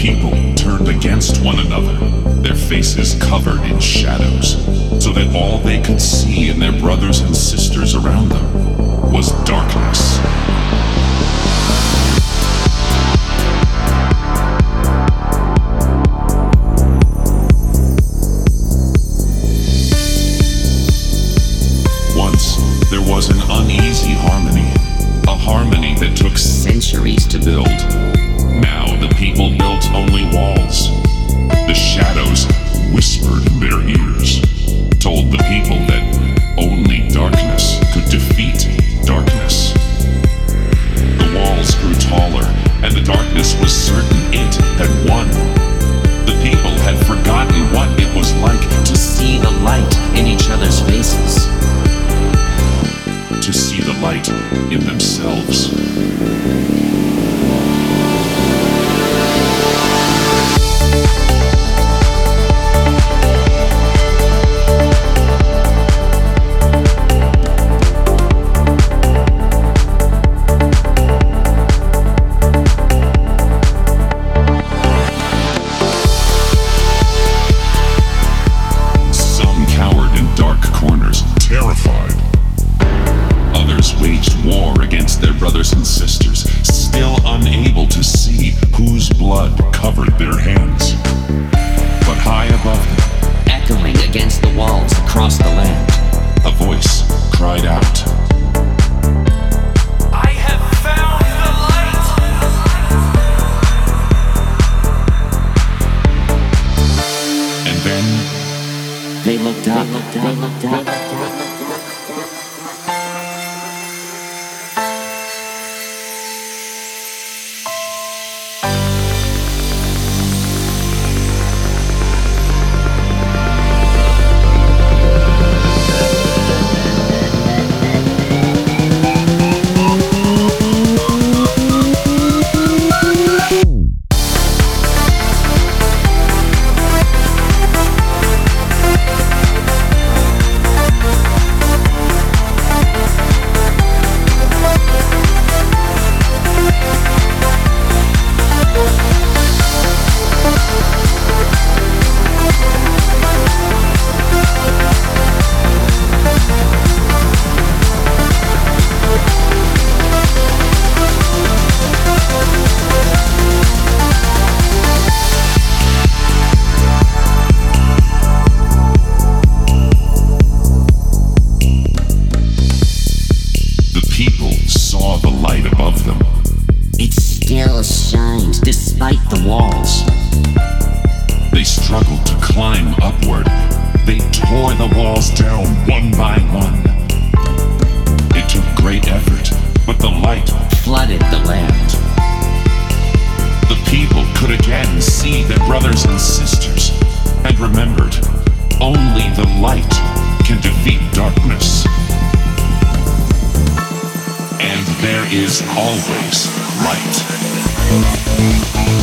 people turned against one another, their faces covered in shadows, so that all they could see in their brothers and sisters around them was darkness. Once, there was an uneasy harmony, a harmony that took centuries to build. Now the people built only walls. The shadows whispered in their ears, told the people that only darkness could defeat darkness. The walls grew taller, and the darkness was certain it had won. The people had forgotten what it was like to see the light in each other's faces, to see the light in themselves. Some cowered in dark corners, terrified. Others waged war against their brothers and sisters, still unable to see whose blood covered their hands. But high above them, echoing against the walls across the land, a voice cried out, I have found the light! and then they looked up. people saw the light above them. It still shines despite the walls. They struggled to climb upward. They tore the walls down one by one. It took great effort, but the light Flooded the land. The people could again see their brothers and sisters and remembered only the light can defeat darkness. And there is always light.